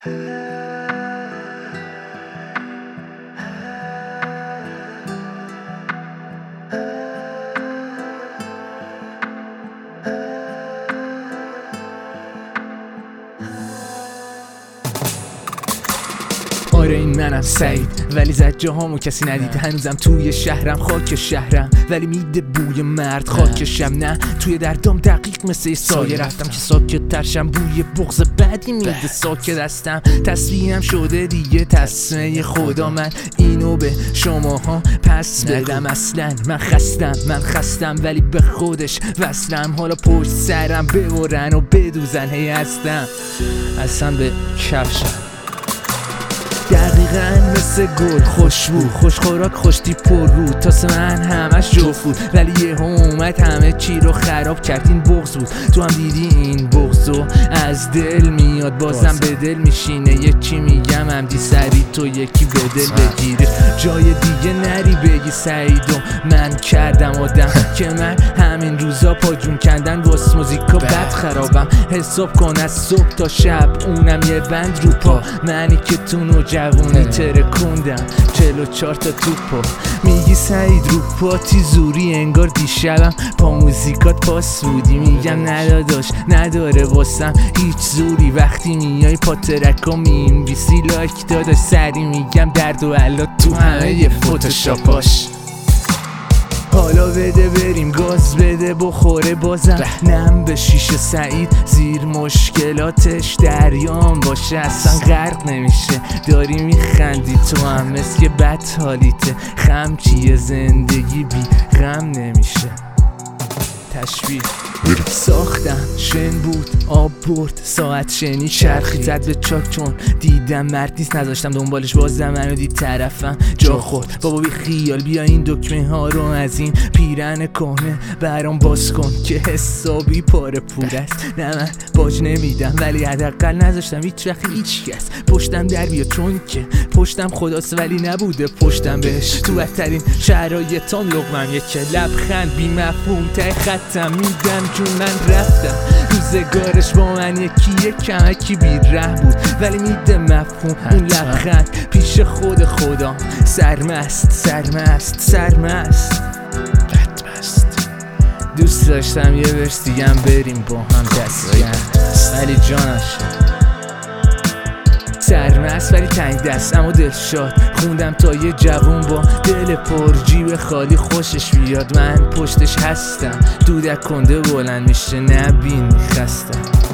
آره این منم سعید، ولی زد جاهامو کسی ندید. هنوزم توی شهرم، خاک شهرم، ولی میده بوی مرد خاکشم. نه توی دردام دقیق مثل سایه رفتم که ساکت ترشم. بوی بغض بدی میده ساکت هستم. تصویرم شده دیگه تصمیه خدا. من اینو به شماها پس بدم. اصلا من خستم ولی به خودش وصلم. حالا پشت سرم ببرن و بدوزن هی هستم اصلا به کفشم. دقیقاً مثل گل خوشبو، خوش خوراک، خوش تیپ و رو. تاسه من همش جفت بود ولی یه اومد همه چی رو خراب کرد. این بغض بود، تو هم دیدی این بغضو از دل میاد بازم به دل میشینه. یه چی میگم همدی سری تو یکی به دل بگیری. جای دیگه نری بگی سعیدو من کردم آدم که من همین روزا پا جون کندن واس موزیکا بد خرابم. حساب کن از صبح تا شب اونم یه بند رو پا. منی که تو جوونی ترکوندم 44 تا توپا. میگی سعید رو پاتی زوری انگار دیشبم پا موزیکات پاس بودی. میگم نداداش نداره واسم هیچ زوری. وقتی میای پا ترکا می‌نویسی لایک داداش سری میگم درد و علا تو همه یه فوتوشاپاش. حالا بده بریم گاز بده بخوره بازم نم به شیشه. سعید زیر مشکلاتش دریام باشه اصلا غرق نمیشه. داری میخندی تو هم مثل که بد حالیته. خم چیه زندگی بی غم نمیشه. تشبیه ساختم شن بود آب برد ساعت شنی چرخی زد به چاک چون دیدم مرد نیست. نذاشتم دنبالش بازم منو دید طرفم جا خورد. بابا بی خیال بیا این دکمه ها رو از این پیرن کهنه برام باز کن که حسابی پاره پور است. نه من باج نمیدم ولی حداقل نذاشتم هیچ وقت هیچ کس پشتم در بیا. چون که پشتم خداست ولی نبوده پشتم بهش. تو بدترین شرایطام لقمم یک لبخند بی مفهوم ته خطم میدم جون من رفتم. روزگارش با من یکی کمکی بیره بود ولی میده مفهوم اون لبخند پیش خود خدا. سرمست دوست داشتم یه ورس دیگم بریم با هم دست ولی جانش سرمست ولی تنگ دست اما دل شاد. خوندم تا یه جوون با دل پر جیب خالی خوشش بیاد. من پشتش هستم دودک کنده بلند میشه نبین خستم.